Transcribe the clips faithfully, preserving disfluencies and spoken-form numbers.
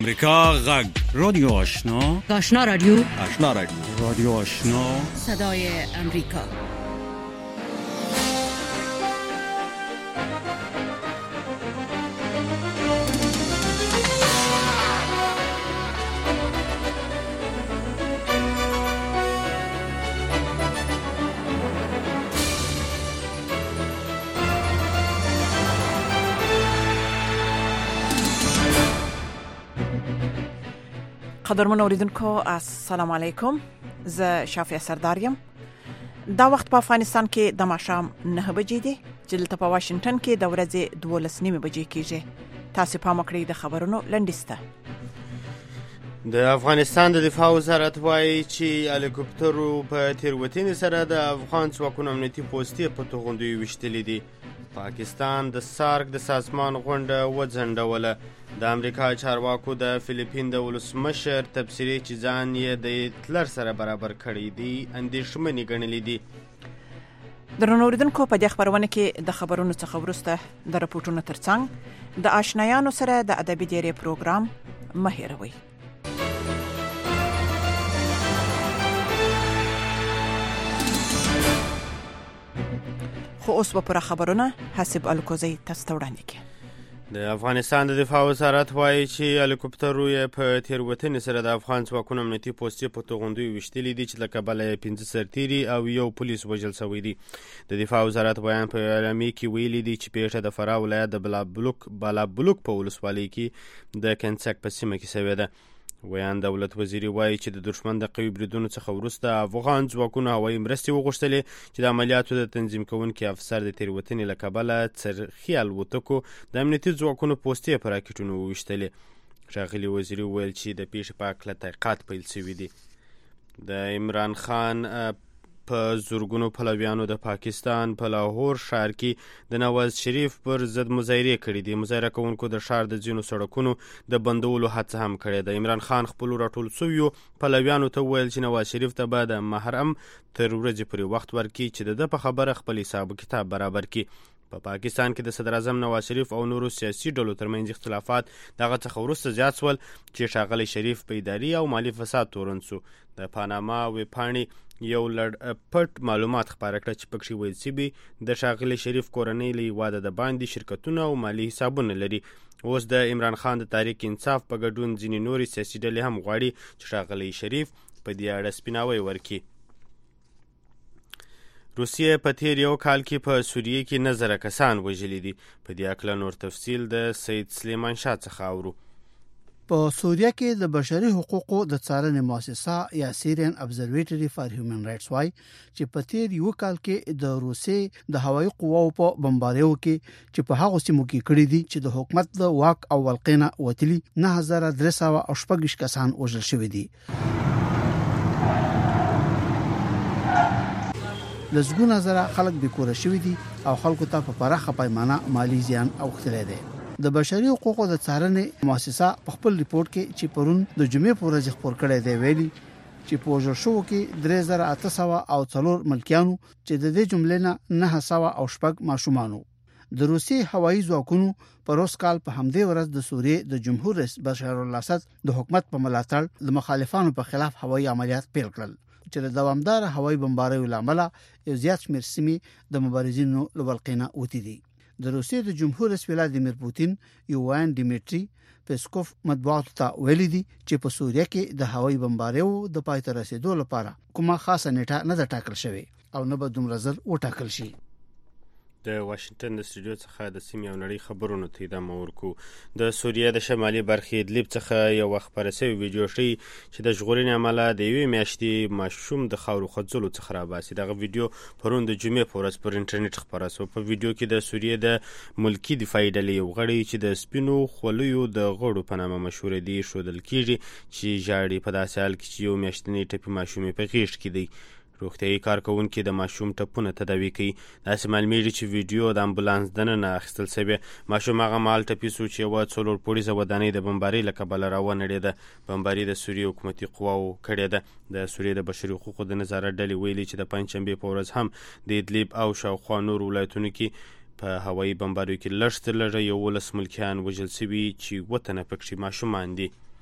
امریکا غږ رادیو آشنا آشنا رادیو آشنا رادیو رادیو آشنا صدای امریکا. قدرمن اوریدونکو السلام علیکم. زه شافیه سرداریم. دا وخت په افغانستان کې د ماښام نه بجې دي چې دلته په واشنگټن کې د ورځې دولس نیمې بجې کېږي. تاسو پام وکړئ د خبرونو لنډیسته. د افغانستان د دفاع وزارت وایي چې هلیکوپټرو په تیروتنې سره د افغان ځواکونو امنیتي پوستې په توغندیو ویشتلې دي. پاکستان د سارک د سازمان غونډه وځنډوله. د امریکا چارواکو د فلیپین د ولسمشر تبصرې چې ځان یې د هټلر سره برابر کړی دی اندېښمنې ګڼلې دي. درنو اوریدونکو په دې خبرونه کې د خبرونو څخه وروسته د راپورټونو ترڅنګ د آشنایانو سره د ادبي ډیری پروګرام مه هېروئ. خو اوس به پوره خبرونه حسب الکوزی تاسو ته وړاندې کړي. د افغانستان د دفاع وزارت وایي چې هلیکوپټرو یې په تیروتنې سره د افغان ځواکونو امنیتي پوستې په توغندیو ویشتلي دي چې له کبله یې پنځه سرتیري او یو پولیس وژل شوی دي. د دفاع وزارت بیان په اعلامیه کې ویلي دي چې پیښه د فراه ولایت د بالابلوک بالابلوک په ولسوالۍ کې د کنسک په سیمه کې شوې ده. ویان دولت وزیري وایي چې د دشمن د قوي بریدونو څخه وروسته افغان ځواکونو هوایي مرستې وغوښتلې چې د عملیاتو د تنظیم کوونکي افسر د تیروتنې له کبله څرخي الوتکو د امنیتي ځواکونو پوستې په راکټونو وویشتلې. ښاغلي وزیري وویل چې د پیښې په هکله تحقیقات پیل شوي دي. د عمران خان په زورګونو پلویانو د پاکستان په لاهور ښار کې د نواز شریف پر ضد مظاهرې کړې دي. مظاهره کوونکو د ښار د ځینو سړکونو د بندولو هڅه هم کړې ده. عمران خان خپلو راټول شویو پلویانو ته وویل چې نواز شریف ته به د محرم تر ورځې پورې وخت ورکړي چې د ده په خبره خپل حساب کتاب برابر کړي. په پا پاکستان کې د صدر اعظم نواز شریف او نورو سیاسي ډلو ترمنځ اختلافات دغه څخه وروسته زیات شول چې ښاغلی شریف په اداري او مالي فساد تورن شو. د پاناما ویبپاڼې یو لړ پټ معلومات خپاره کړه چې پکې ویل شوي د ښاغلي شریف کورنۍ له هېواده د باندې شرکتونه او مالي حسابونه لري. اوس د عمران خان د تحریک انصاف په ګډون ځینې نورې سیاسي ډلې هم غواړي چې ښاغلی شریف په دې اړه سپیناوی ورکړي. روسیې په تیر یو کال کې په سوریې کې نه زره کسان وژلي دي. په دې هکله نور تفصیل د سید سلیمان شاه څخه اورو. په سوریه کې د بشري حقوقو د څارنې مؤسسه یا سیریان ابزرویټری فار هیومن رائټس وايي چې په تیر یو کال کې د روسیې د هوایي قواو په بمباریو کې چې په هغو سیمو کې کړي دي چې د حکومت د واک او ولقینه وتلي نه هزار درې سوه او شپږ کسان وژل شوي دي. لزګونه زره خلک بېکوره شوي دي او خلکو ته په پراخه پیمانه مالی زیان اوښتلی دی. د بشري حقوقو د څارنې مؤسسه په خپل ریپورت کې چې پرون د جمعې په ورځ خپور کړی دی ویلي چې په وژل شوو کې درې زره اته سوه او څلور ملکیانو چې د دې جملې نه نهه سوه او شپږ ماشومانو. د روسیې هوایي ځواکونو په روس کال په همدې ورځ د سوریې د جمهور رئیس بشار الاسد د حکومت په ملاتړ د مخالفانو په خلاف هوایي عملیات پیل کړل چې د دوامدار هوایي بمباریو لامل یو زیات شمېر سیمې د مبارزینو له ولقینه وتی دي. د روسیې د جمهور رئیس ولادیمیر پوتین یوان ډیمیټری پیسکوف مطبوعاتو ته ویلي دي چې په سوریه کې د هوایي بمباریو د پای ته رسیدو لپاره کومه خاصه نیټه نه ده ټاکل شوې او نه به دومره ژر وټاکل شي. د واشنگټن د سټوډیو څخه د سیمې او نړۍ خبرونو ته ادامه ورکو. د سوریې د شمالي برخې ادلیب څخه یو خبره شوې ویډیو ښیي چې د ژغورنې عمله د یوې میاشتې ماشوم د خاورو خوځولو څخه راباسي. دغه ویډیو پرون د جمعې په ورځ پر انټرنیټ خپره شوه. په ویډیو کې د سوریې د ملکي دفاعي ډلې یو غړی چې د سپینو خولیو د غړو په نامه مشهوره دي ښودل کېږي چې ژاړي په داسې حال کې چې یو میاشتنی ټپي ماشوم یې په غېږ کې دی. روغتیايي کارکوونکي د ماشوم ټپونه تداوي کوي. داسې معلومیږي چې ویډیو د امبولانس دننه اخیستل شوې. ماشوم هغه مهال ټپي شو چې یوه څلور پوړیزه ودانۍ د بمبارۍ له کبله راونړېده. بمباري د سوریې حکومتي قواو کړې ده. د سوریې د بشري حقوقو د نظارت ډلې ویلي چې د پنجشنبې په ورځ هم د ادلیب او شاوخوا نورو ولایتونو کې په هوایي بمباریو کې لږ تر لږه یولس ملکیان وژل شوي چې اووه تنه پکې ماشومان دي.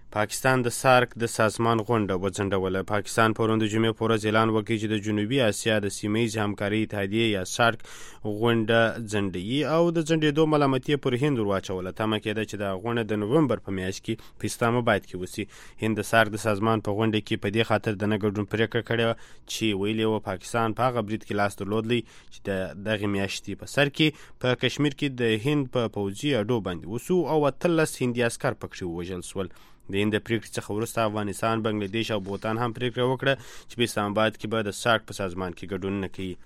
پاکستان د سارک د سازمان غونډه وځنډوله. پاکستان پرون د جمعې په ورځ اعلان وکړ چې د جنوبي اسیا د سیمه ییز همکارۍ اتحادیې یا سارک غونډه ځنډوي او د ځنډېدو ملامتي پر هند ور واچوله. تمه کېده چې د غونډه د نومبر په میاشت کې په اسلام آباد کې وشي. هند د سارک د سازمان په غونډه کې په دې خاطر د نه ګډون پرېکړه کړې چې ویلي و پاکستان په هغه برید کې لاس درلودلی چې د دغې میاشتې په سر کې په کشمیر کې د هند په پوځي اډو باندې وسو او اتلس هندي عسکر پکې ووژل شول. د هند د پریکړې څخه وروسته افغانستان، بنګلادیش او بوتان هم پریکړه وکړه چې په اسلام آباد کې به د سارک په سازمان کې ګډون نه کوي.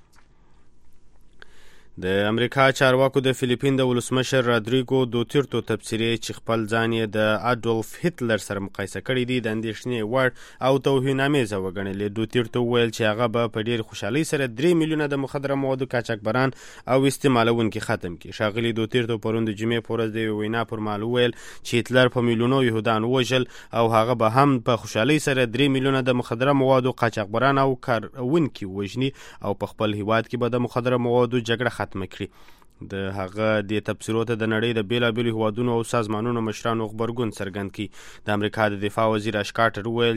د امریکا چارواکو د فلیپین د ولسمشر رادریګو دوتیرتو تبصرې چې خپل ځان یې د اډولف هټلر سره مقایسه کړی دی د اندېښنې وړ او توهینامیزه وګڼلې. دوتیرتو وویل چې هغه به په ډېر خوشحالۍ سره درې میلیونه د مخدره موادو قاچاقبران او استعمالونکي ختم کړي. ښاغلي دوتیرتو پرون د جمعې په ورځ د یوې وینا پر مهال وویل چې هټلر په میلیونو یهودان ووژل او هغه به هم په خوشحالۍ سره درې میلیونه د مخدره موادو قاچاقبران او کاروونکي وژني او په خپل هیواد کې به د مخدره موادو جګړه ختمه کړي. د هغه د تبصرو ته د نړۍ د بیلابیلو هیوادونو او سازمانونو مشرانو غبرګون څرګند کړي. د امریکا د دفاع وزیر اش کارټر وویل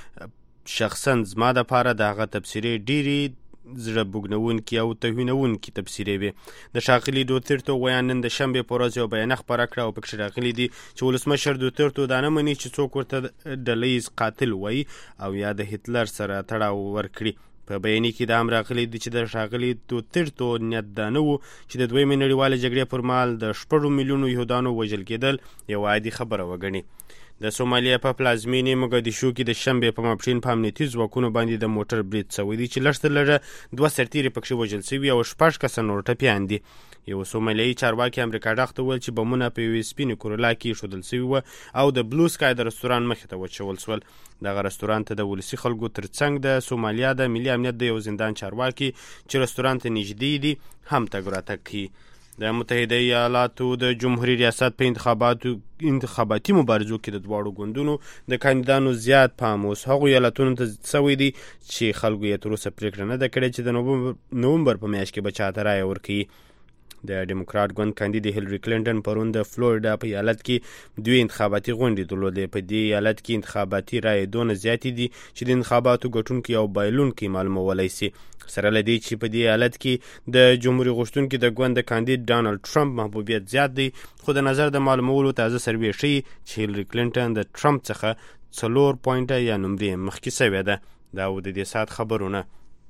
چې شخصا زما دپاره د هغه تبصرې ډېرې زړه بوږنونکي او توهینونکي تبصرې وې. د ښاغلي دوتیرتو ویان نن د شنبې په ورځ یو بیانیه خپره کړه او پکې راغلي دي چې ولسمشر دوتیرتو دا نه مني چې څوک ورته ډلهییز قاتل وایي او یا د هټلر سره تړاو ورکړي. په بیانیه کې دا هم راغلی دی چې د ښاغلي دوتیرتو نیت دا نه و چې د دویمې نړیوالې جګړې پر مهال د شپږو میلیونو یهودانو وژل کېدل یوه عادي خبره وګڼي. د سومالیا په پلازمینې موګدیشو کې د شنبې په ماپښین په امنیتي ځواکونو باندې د موټر برید شوی دی چې لږ تر لږه دوه سرتیري پکښې وژل شوي او شپږ کسه نور ټپیان دي. یو سومالیایي چارواکي امریکا ډاغ ته وویل چې بمونه په یوې سپینې کورولا کې ایښودل شوي وه او د بلو سکای د رستوران مخې ته واچول شول. دغه رستوران ته د ولسي خلکو تر څنګ د سومالیا د ملي امنیت د یو زندان چارواکي چې رستوران ته نږدې دي هم تګ راتګ کوي. د متحده ایالاتو د جمهوریت ریاست په انتخاباتو انتخاباتي مبارزو کې د دواړو ګوندونو د کاندیدانو زیات پام اوس هغو ایالتونو ته شوی دی چې خلکو یې تر اوسه پرېکړه نه ده کړې چې د نومبر په میاشت کې به چاته رایه ورکوي. د ډیموکرات ګوند کاندید هیلری کلینټن پرون د فلوریډا په ایالت کې دوی انتخاباتي غونډې درلودې. په دې ایالت کې انتخاباتي رایې دونه زیاتې دي چې د انتخاباتو ګټونکي او بایلونکي معلومولی شي. سره له دې چې په دې ایالت کې د جمهوریت غوښتونکي د ګوند د کاندید ډانلډ ټرمپ محبوبیت زیات دی، خو د نظر د معلومولو تازه سروې ښیي چې هیلری کلینټن د ټرمپ څخه څلور پوینټه یا نمرې مخکې سوې ده. دا و د دې ساعت خبرونه.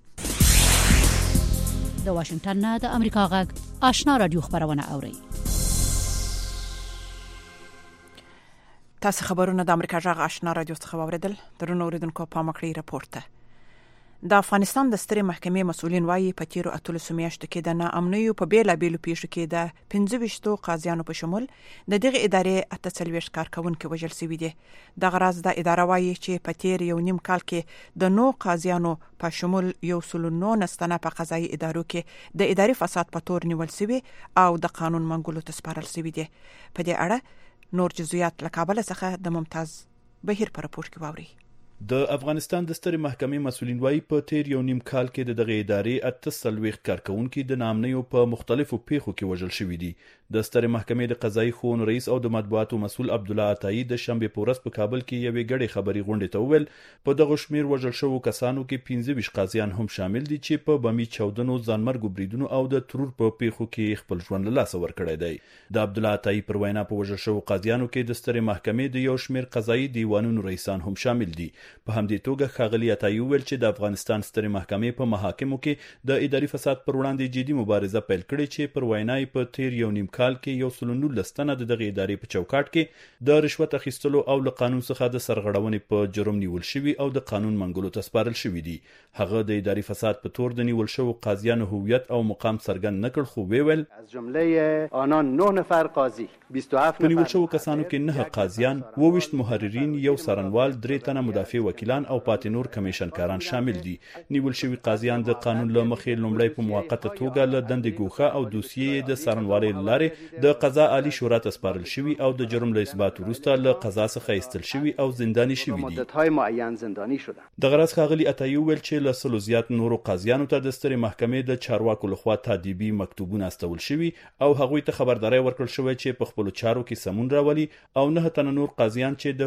د واشنگټن نه د امریکا غږ آشنا رادیو خبرونه اوري. تاسو خبرونه د امریکا غږ آشنا رادیو څخه واوریدل. درنو اوریدونکو پام وکړئ راپورټ ته. د افغانستان د سترې محکمې مسؤلین وایي په تیرو اتلسو میاشتو کې د ناامنیو په بیلابیلو پیښو کې د پنځه ویشتو قاضیانو په شمول د دغه ادارې اته څلوېښت کارکوونکي وژل شوي دي. دغه راز د اداره وایي چې په تیر یو نیم کال کې د نو قاضیانو په شمول یو سل نو نستنه په قضایي ادارو کې د اداري فساد په تور نیول شوي او د قانون منګولو ته سپارل شوي دي. په دې اړه نور جزئیات له کابل څخه د ممتاز بهیر په راپور کې واوري. د افغانستان د سترې محکمې مسؤلین وایي په تیر یو نیم کال کې د دغه ادارې اته څلوېښت کارکوونکي د ناامنیو په مختلفو پیښو کې وژل شوي دي. د سترې محکمې د قضایي ښوونو رئیس او د مطبوعاتو مسؤل عبدالله عطایي د شنبې په ورځ په کابل کې یوې ګډې خبري غونډې ته وویل په دغه شمیر وژل شوو کسانو کې پنځه ویشت قاضیان هم شامل دي چې په بمي چاودنو، ځانمرګو بریدونو او د ترور په پیښو کې خپل ژوند له لاسه ورکړی دی. د عبدالله عطایي پر وینا په وژل شوو قاضیانو کې د سترې محکمې د یو شمیر قضایي دیوانونو رئیسان هم شامل دي. په همدې توګه ښاغلي عطایي وویل چې د افغانستان سترې محکمې په محاکمو کې د اداري فساد پر وړاندې جدي مبارزه پیل کړې چې پر وینا یې په تیر یو نیم کال کې یو سل نولس تنه د دغه ادارې په چوکاټ کې د رشوت اخیستلو او له قانون څخه د سرغړونې په جرم نیول شوي او د قانون منګولو ته سپارل شوي دي. هغه د اداري فساد په تور د نیول شوو قاضیانو هویت او مقام څرګند نه کړ، خو ویل از جمله آنان نه نفر قاضی بیست و هفت په نیول شوو کسانو کې نه قاضیان، اووه ویشت محررین، یو څارنوال، درې تنه مدافع وکیلان او پاتې نور کمیشنکاران شامل دي. نیول شوي قاضیان د قانون له مخې لومړی په موقته توګه له دندې ګوښه او دوسیې د څارنوالۍ له لارې د قضا عالی شورا ته سپارل شوي او د جرم له اثبات وروسته له قضا څخه ایستل شوي او زنداني شوي دي. مدت‌های معین زندانی شدند. دغه راز ښاغلي عطایي وویل چې له سلو زیات نورو قاضیانو ته د سترې محکمې د چارواکو لخوا تادیبي مکتوبونه استول شوي او هغوی ته خبرداری ورکړل شوی چې په خپلو چارو کې سمون راولي او نه تنه نور قاضیان چې د